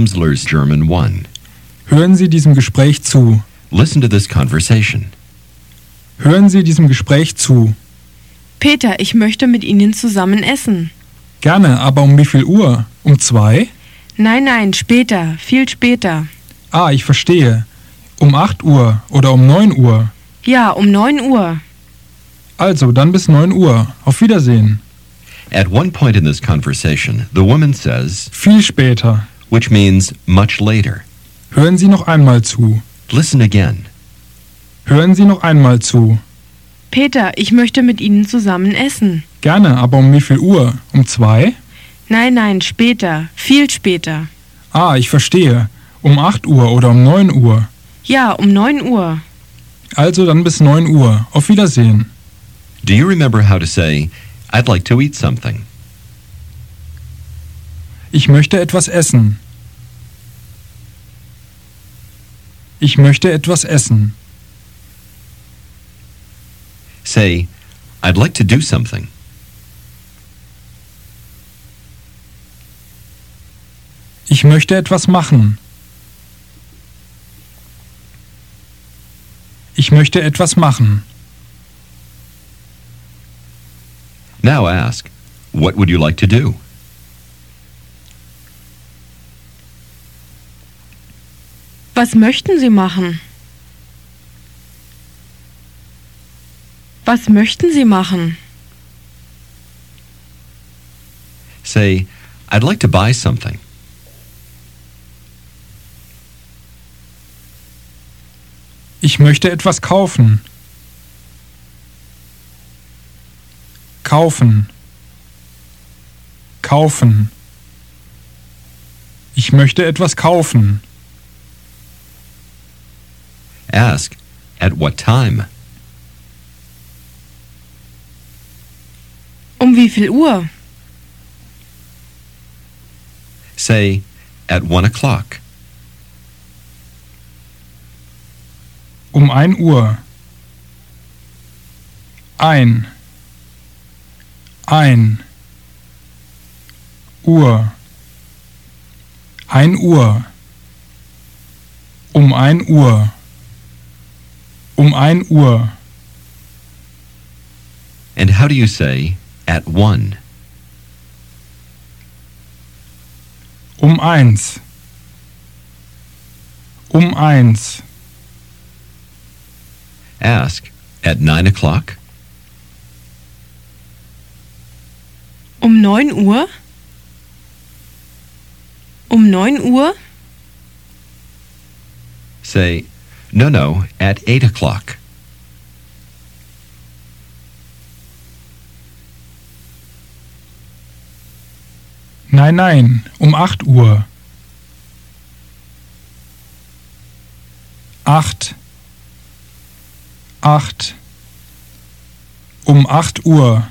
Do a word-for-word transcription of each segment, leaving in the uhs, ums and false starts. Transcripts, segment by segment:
Emsler's German one. Hören Sie diesem Gespräch zu. Listen to this conversation. Hören Sie diesem Gespräch zu. Peter, ich möchte mit Ihnen zusammen essen. Gerne, aber um wie viel Uhr? Um zwei? Nein, nein, später, viel später. Ah, ich verstehe. Um acht Uhr oder um neun Uhr? Ja, um neun Uhr. Also, dann bis neun Uhr. Auf Wiedersehen. At one point in this conversation, the woman says, Viel später. which means much later. Hören Sie noch einmal zu. Listen again. Hören Sie noch einmal zu. Peter, ich möchte mit Ihnen zusammen essen. Gerne, aber um wie viel Uhr? Um zwei? Nein, nein, später, viel später. Ah, ich verstehe. Um acht Uhr oder um neun Uhr? Ja, um neun Uhr. Also dann bis neun Uhr. Auf Wiedersehen. Do you remember how to say, I'd like to eat something? Ich möchte etwas essen. Ich möchte etwas essen. Say, I'd like to do something. Ich möchte etwas machen. Ich möchte etwas machen. Now ask, what would you like to do? Was möchten Sie machen? Was möchten Sie machen? Say, I'd like to buy something. Ich möchte etwas kaufen. Kaufen. Kaufen. Ich möchte etwas kaufen. Ask, at what time? Um wie viel Uhr? Say, at one o'clock. Um ein Uhr. Ein. Ein. Uhr. Ein Uhr. Um ein Uhr. Um ein Uhr. And how do you say, at one? Um eins. Um eins. Ask, at nine o'clock? Um neun Uhr? Um neun Uhr? Say, no, no, at eight o'clock. Nein, nein, um acht Uhr. Acht. Acht. Um acht Uhr.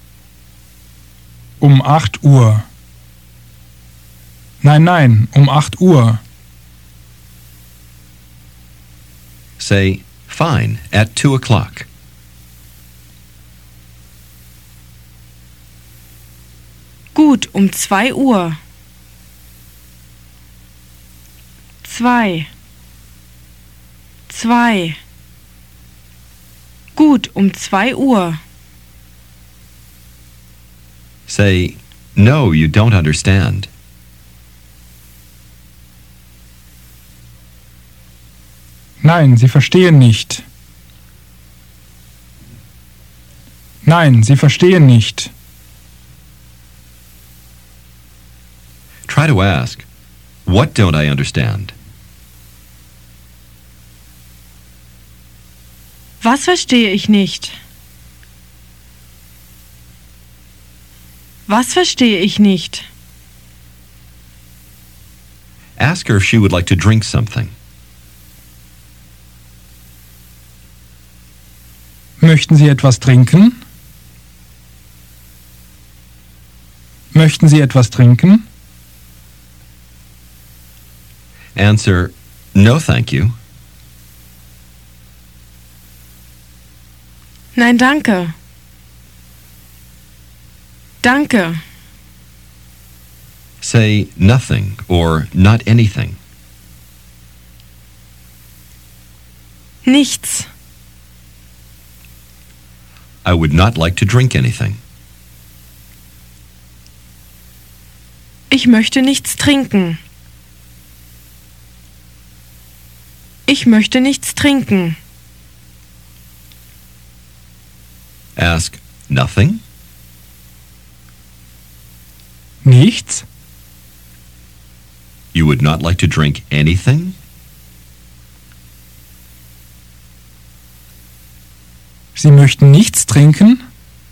Um acht Uhr. Nein, nein, um acht Uhr. Say, fine, at two o'clock. Gut, um zwei Uhr. Zwei. Zwei. Gut, um zwei Uhr. Say, no, you don't understand. Nein, Sie verstehen nicht. Nein, Sie verstehen nicht. Try to ask, what don't I understand? Was verstehe ich nicht? Was verstehe ich nicht? Ask her if she would like to drink something. Möchten Sie etwas trinken? Möchten Sie etwas trinken? Answer, no, thank you. Nein, danke. Danke. Say nothing or not anything. Nichts. I would not like to drink anything. Ich möchte nichts trinken. Ich möchte nichts trinken. Ask nothing. Nichts? You would not like to drink anything? Sie möchten nichts trinken?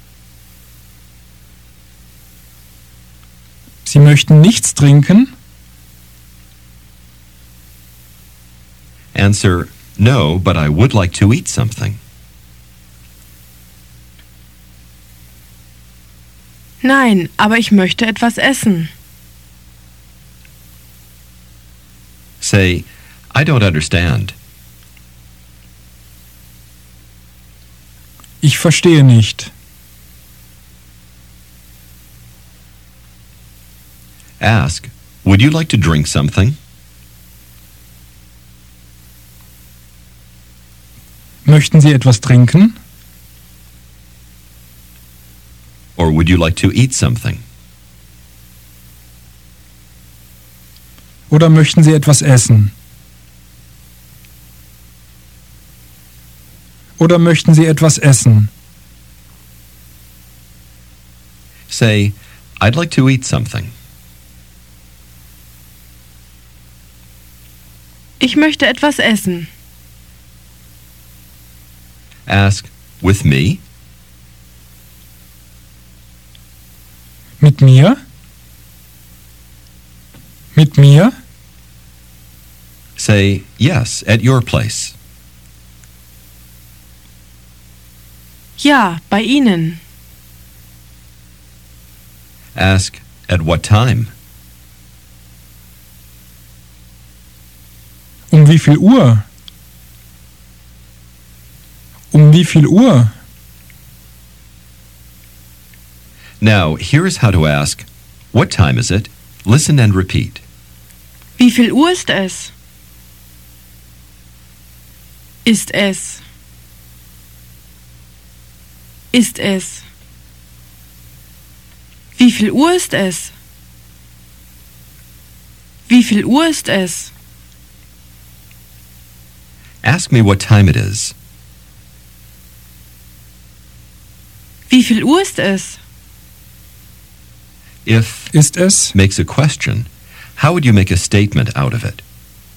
Sie möchten nichts trinken? Answer, no, but I would like to eat something. Nein, aber ich möchte etwas essen. Say, I don't understand. Ich verstehe nicht. Ask, would you like to drink something? Möchten Sie etwas trinken? Or would you like to eat something? Oder möchten Sie etwas essen? Oder möchten Sie etwas essen? Say, I'd like to eat something. Ich möchte etwas essen. Ask, with me? Mit mir? Mit mir? Say, yes, at your place. Ja, bei Ihnen. Ask, at what time? Um wie viel Uhr? Um wie viel Uhr? Now, here is how to ask, what time is it? Listen and repeat. Wie viel Uhr ist es? Ist es? Ist es? Wie viel Uhr ist es? Wie viel Uhr ist es? Ask me what time it is. Wie viel Uhr ist es? If Ist es? makes a question, how would you make a statement out of it?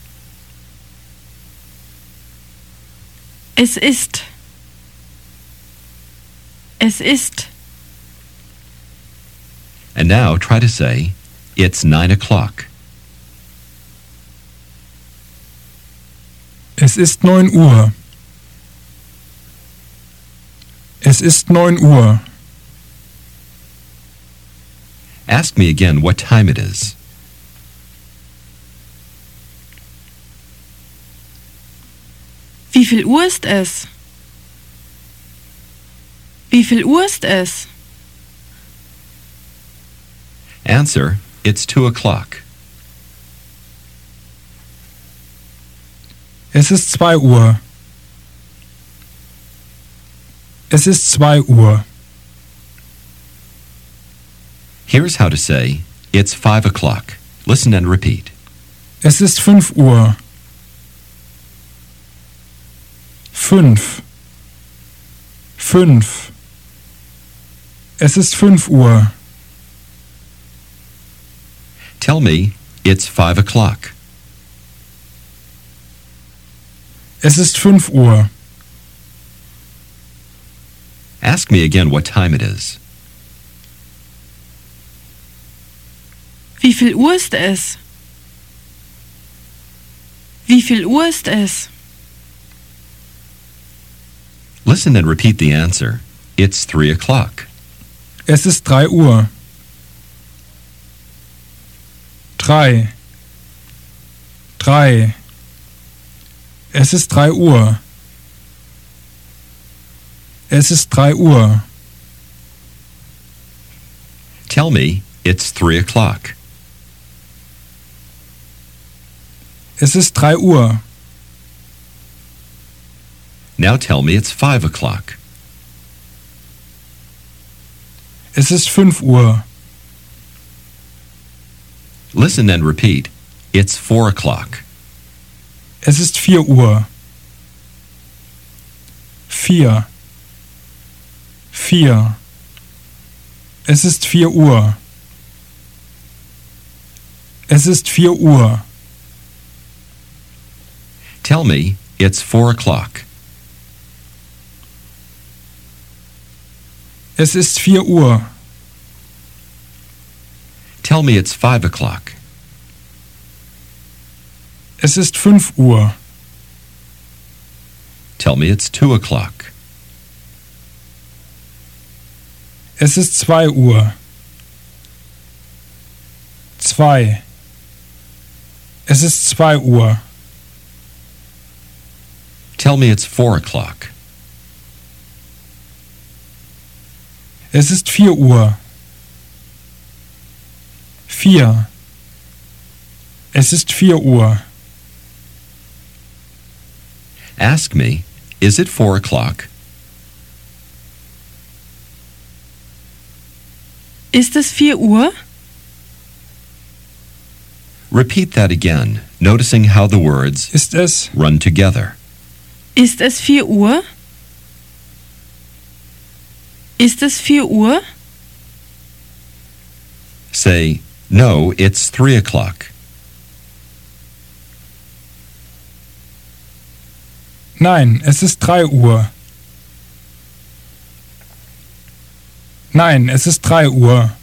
Es ist. Es ist. And now try to say, it's nine o'clock. Es ist neun Uhr. Es ist neun Uhr. Ask me again what time it is. Wie viel Uhr ist es? Wie viel Uhr ist es? Answer, it's two o'clock. Es ist zwei Uhr. Es ist zwei Uhr. Here's how to say, it's five o'clock. Listen and repeat. Es ist fünf Uhr. Fünf. Fünf. Es ist fünf Uhr. Tell me, it's five o'clock. Es ist fünf Uhr. Ask me again what time it is. Wie viel Uhr ist es? Wie viel Uhr ist es? Listen and repeat the answer. It's three o'clock. Es ist drei Uhr. Drei. Drei. Es ist drei Uhr. Es ist drei Uhr. Tell me, it's three o'clock. Es ist drei Uhr. Now tell me it's five o'clock. Es ist fünf Uhr. Listen and repeat. It's four o'clock. Es ist vier Uhr. Vier. Vier. Es ist vier Uhr. Es ist vier Uhr. Tell me it's four o'clock. Es ist vier Uhr. Tell me it's five o'clock. Es ist fünf Uhr. Tell me it's two o'clock. Es ist zwei Uhr. Zwei. Es ist zwei Uhr. Tell me it's four o'clock. Es ist vier Uhr. Vier. Es ist vier Uhr. Ask me, is it four o'clock? Ist es vier Uhr? Repeat that again, noticing how the words Ist es? run together. Ist es vier Uhr? Ist es vier Uhr? Say, no, it's three o'clock. Nein, es ist drei Uhr. Nein, es ist drei Uhr.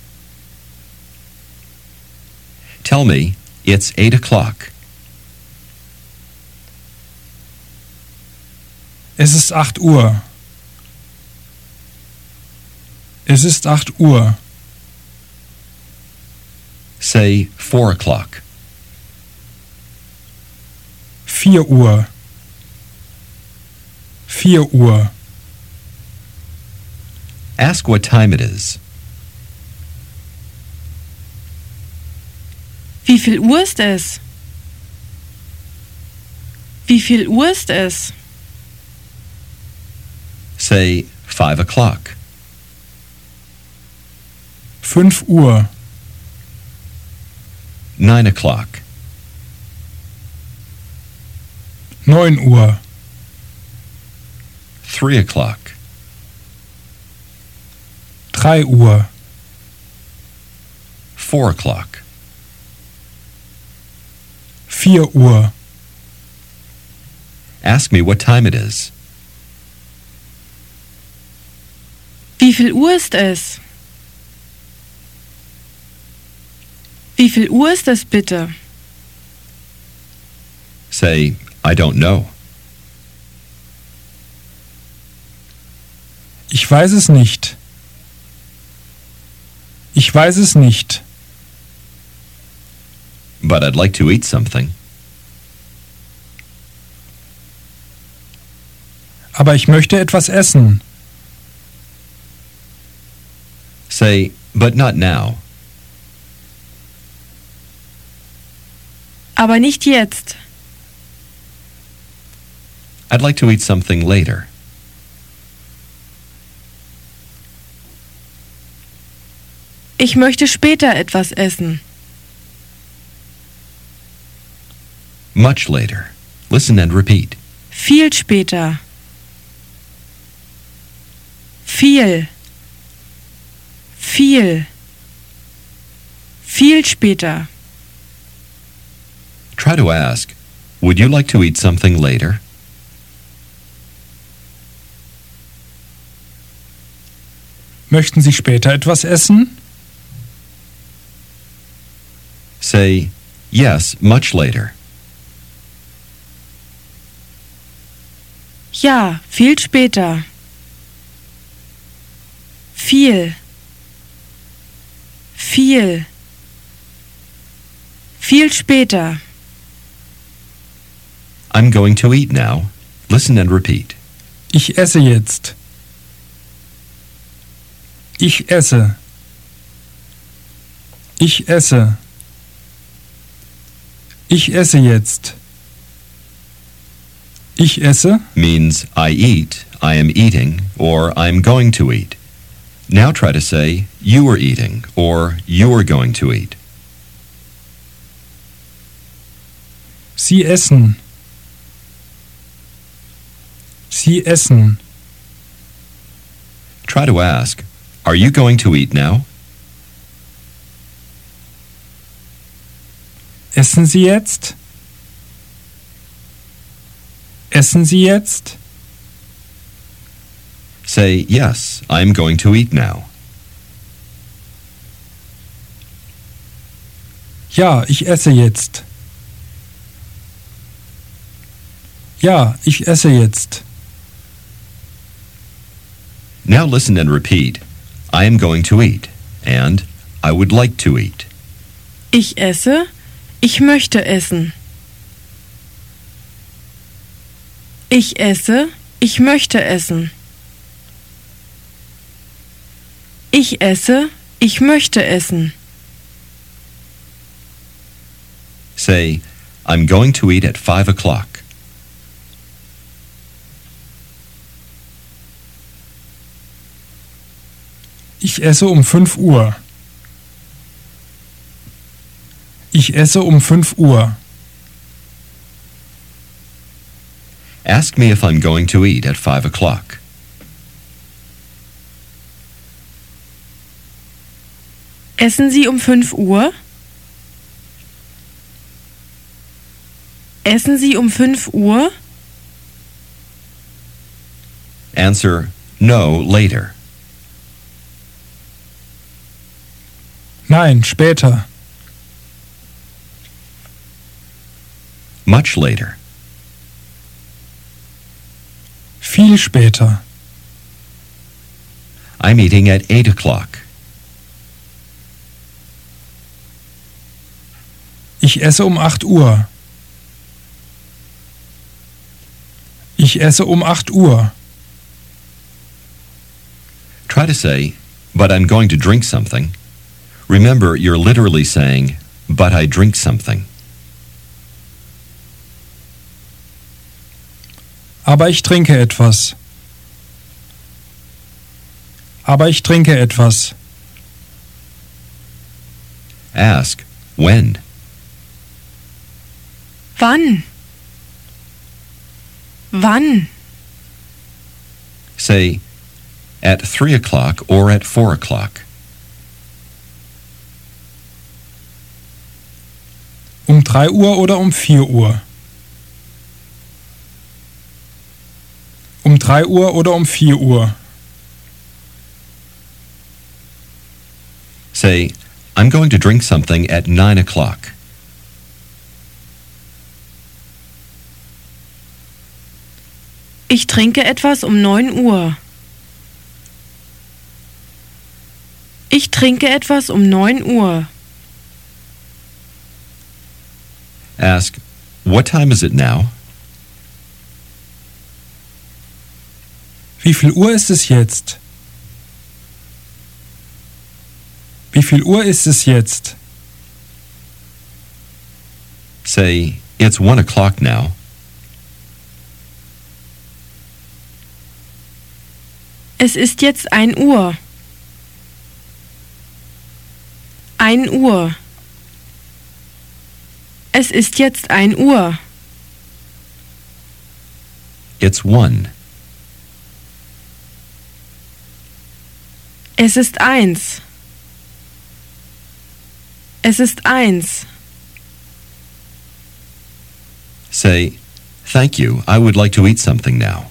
Tell me, it's eight o'clock. Es ist acht Uhr. Es ist acht Uhr. Say, four o'clock. Vier Uhr. Vier Uhr. Ask what time it is. Wie viel Uhr ist es? Wie viel Uhr ist es? Say, five o'clock. Fünf Uhr. Nine o'clock. Neun Uhr. Three o'clock. Drei Uhr. Four o'clock. Vier Uhr. Ask me what time it is. Wie viel Uhr ist es? Wie viel Uhr ist es bitte? Say, I don't know. Ich weiß es nicht. Ich weiß es nicht. But I'd like to eat something. Aber ich möchte etwas essen. Say, but not now. Aber nicht jetzt. I'd like to eat something later. Ich möchte später etwas essen. Much later. Listen and repeat. Viel später. Viel. Viel. Viel später. Try to ask, would you like to eat something later? Möchten Sie später etwas essen? Say, yes, much later. Ja, viel später. Viel. Viel. Viel später. I'm going to eat now. Listen and repeat. Ich esse jetzt. Ich esse. Ich esse. Ich esse jetzt. Ich esse. means I eat, I am eating, or I'm going to eat. Now try to say you are eating or you are going to eat. Sie essen. Sie essen. Try to ask, are you going to eat now? Essen Sie jetzt? Essen Sie jetzt? Say, yes, I'm going to eat now. Ja, ich esse jetzt. Ja, ich esse jetzt. Now listen and repeat. I am going to eat and I would like to eat. Ich esse. Ich möchte essen. Ich esse. Ich möchte essen. Ich esse. Ich möchte essen. Say, I'm going to eat at five o'clock. Ich esse um fünf Uhr. Ich esse um fünf Uhr. Ask me if I'm going to eat at five o'clock. Essen Sie um fünf Uhr? Essen Sie um fünf Uhr? Answer, no, later. Nein, später. Much later. Viel später. I'm eating at eight o'clock. Ich esse um acht Uhr. Ich esse um acht Uhr. Try to say, but I'm going to drink something. Remember, you're literally saying, but I drink something. Aber ich trinke etwas. Aber ich trinke etwas. Ask, when? Wann? Wann? Say, at three o'clock or at four o'clock. Um drei Uhr oder um vier Uhr? Um drei Uhr oder um vier Uhr? Say, I'm going to drink something at nine o'clock. Ich trinke etwas um neun Uhr. Ich trinke etwas um neun Uhr. Ask, what time is it now? Wie viel Uhr ist es jetzt? Wie viel Uhr ist es jetzt? Say, it's one o'clock now. Es ist jetzt ein Uhr. Ein Uhr. Es ist jetzt ein Uhr. It's one. Es ist eins. Es ist eins. Say, thank you, I would like to eat something now.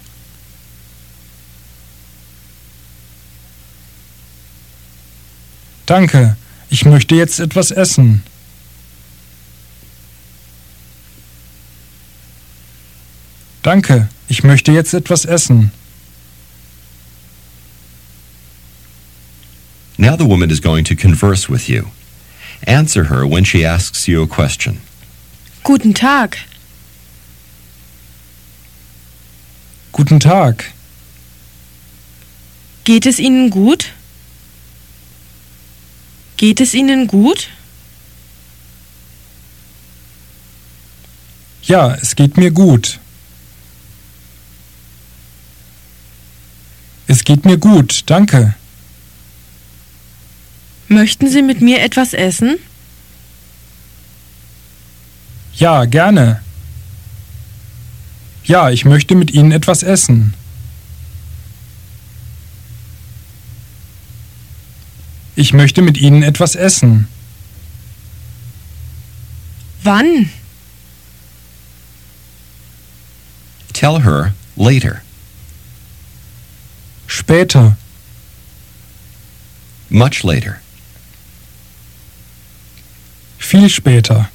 Danke, ich möchte jetzt etwas essen. Danke, ich möchte jetzt etwas essen. Now the woman is going to converse with you. Answer her when she asks you a question. Guten Tag. Guten Tag. Geht es Ihnen gut? Geht es Ihnen gut? Ja, es geht mir gut. Es geht mir gut, danke. Möchten Sie mit mir etwas essen? Ja, gerne. Ja, ich möchte mit Ihnen etwas essen. Ich möchte mit Ihnen etwas essen. Wann? Tell her later. Später. Much later. Viel später.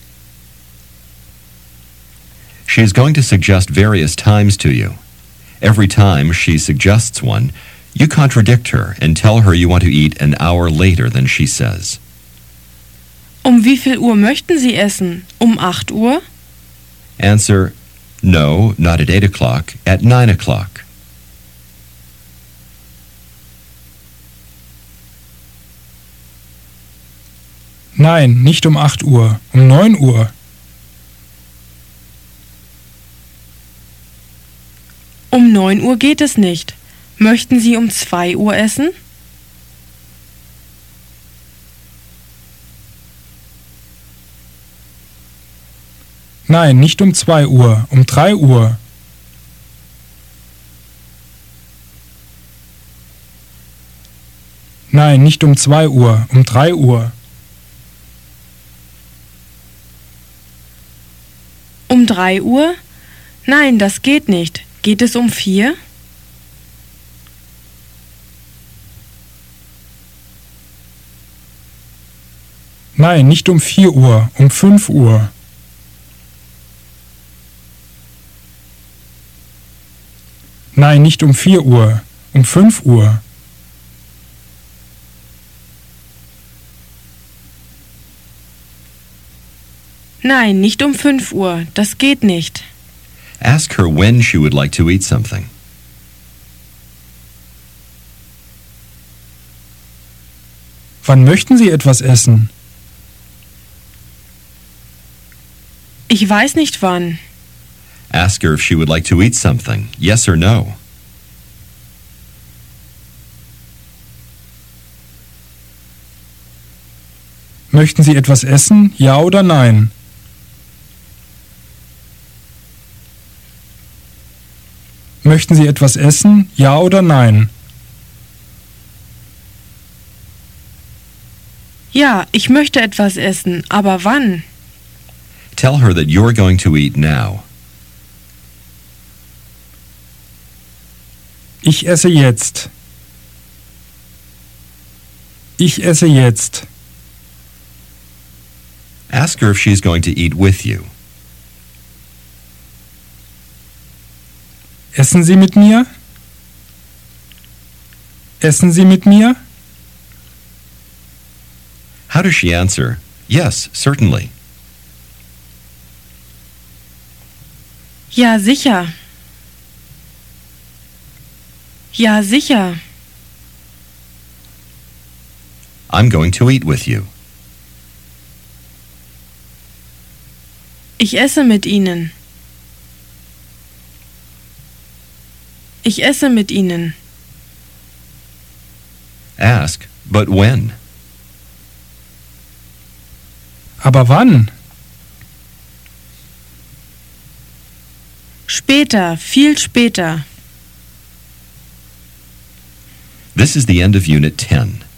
She is going to suggest various times to you. Every time she suggests one, you contradict her and tell her you want to eat an hour later than she says. Um wie viel Uhr möchten Sie essen? Um acht Uhr? Answer, no, not at eight o'clock, at nine o'clock. Nein, nicht um acht Uhr, um neun Uhr. Um neun Uhr geht es nicht. Möchten Sie um zwei Uhr essen? Nein, nicht um zwei Uhr, um drei Uhr. Nein, nicht um zwei Uhr, um drei Uhr. Um drei Uhr? Nein, das geht nicht. Geht es um vier? Nein, nicht um vier Uhr, um fünf Uhr. Nein, nicht um vier Uhr, um fünf Uhr. Nein, nicht um fünf Uhr. Das geht nicht. Ask her when she would like to eat something. Wann möchten Sie etwas essen? Ich weiß nicht wann. Ask her if she would like to eat something, yes or no. Möchten Sie etwas essen, ja oder nein? Möchten Sie etwas essen, ja oder nein? Ja, ich möchte etwas essen, aber wann? Tell her that you're going to eat now. Ich esse jetzt. Ich esse jetzt. Ask her if she's going to eat with you. Essen Sie mit mir? Essen Sie mit mir? How does she answer? Yes, certainly. Ja, sicher. Ja, sicher. I'm going to eat with you. Ich esse mit Ihnen. Ich esse mit Ihnen. Ask, but when? Aber wann? Später, viel später. This is the end of Unit ten.